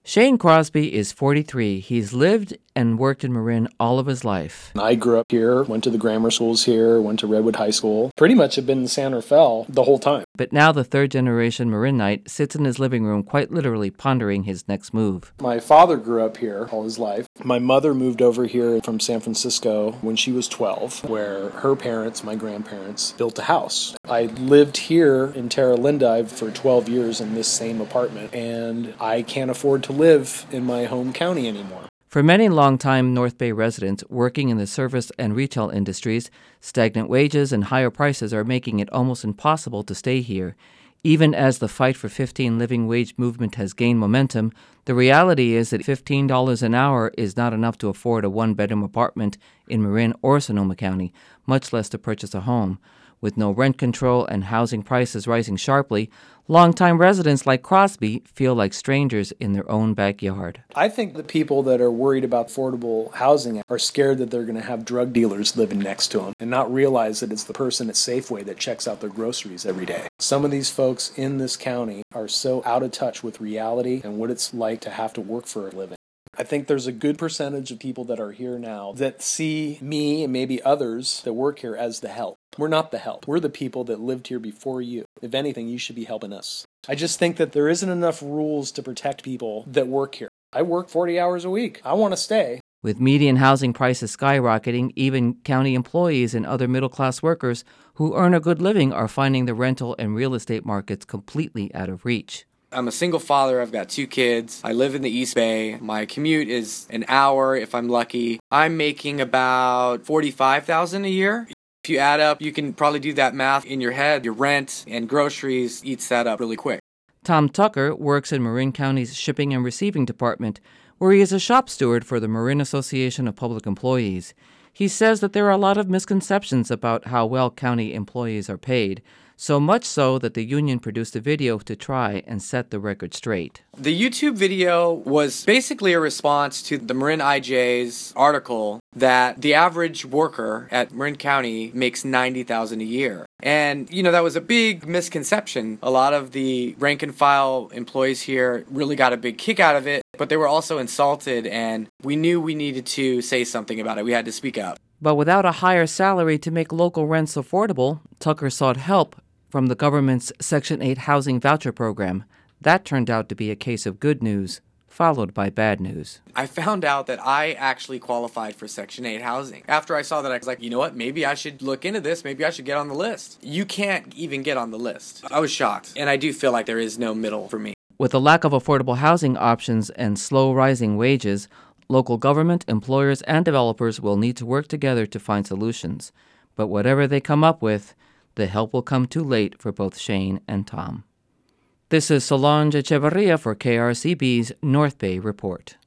Shane Crosby is 43. He's lived and worked in Marin all of his life. I grew up here, went to the grammar schools here, went to Redwood High School. Pretty much have been in San Rafael the whole time. But now the third-generation Marinite sits in his living room quite literally pondering his next move. My father grew up here all his life. My mother moved over here from San Francisco when she was 12, where her parents, my grandparents, built a house. I lived here in Terra Linda for 12 years in this same apartment, and I can't afford to live in my home county anymore. For many longtime North Bay residents working in the service and retail industries, stagnant wages and higher prices are making it almost impossible to stay here. Even as the fight for $15 living wage movement has gained momentum, the reality is that $15 an hour is not enough to afford a one-bedroom apartment in Marin or Sonoma County, much less to purchase a home. With no rent control and housing prices rising sharply, longtime residents like Crosby feel like strangers in their own backyard. I think the people that are worried about affordable housing are scared that they're going to have drug dealers living next to them and not realize that it's the person at Safeway that checks out their groceries every day. Some of these folks in this county are so out of touch with reality and what it's like to have to work for a living. I think there's a good percentage of people that are here now that see me and maybe others that work here as the help. We're not the help. We're the people that lived here before you. If anything, you should be helping us. I just think that there isn't enough rules to protect people that work here. I work 40 hours a week. I want to stay. With median housing prices skyrocketing, even county employees and other middle-class workers who earn a good living are finding the rental and real estate markets completely out of reach. I'm a single father. I've got 2 kids. I live in the East Bay. My commute is an hour if I'm lucky. I'm making about $45,000 a year. If you add up, you can probably do that math in your head. Your rent and groceries eats that up really quick. Tom Tucker works in Marin County's Shipping and Receiving Department, where he is a shop steward for the Marin Association of Public Employees. He says that there are a lot of misconceptions about how well county employees are paid, so much so that the union produced a video to try and set the record straight. The YouTube video was basically a response to the Marin IJ's article that the average worker at Marin County makes $90,000 a year. And, that was a big misconception. A lot of the rank and file employees here really got a big kick out of it, but they were also insulted, and we knew we needed to say something about it. We had to speak up. But without a higher salary to make local rents affordable, Tucker sought help from the government's Section 8 housing voucher program. That turned out to be a case of good news, followed by bad news. I found out that I actually qualified for Section 8 housing. After I saw that, I was like, you know what, maybe I should look into this. Maybe I should get on the list. You can't even get on the list. I was shocked, and I do feel like there is no middle for me. With a lack of affordable housing options and slow rising wages, local government, employers, and developers will need to work together to find solutions. But whatever they come up with, the help will come too late for both Shane and Tom. This is Solange Echevarria for KRCB's North Bay Report.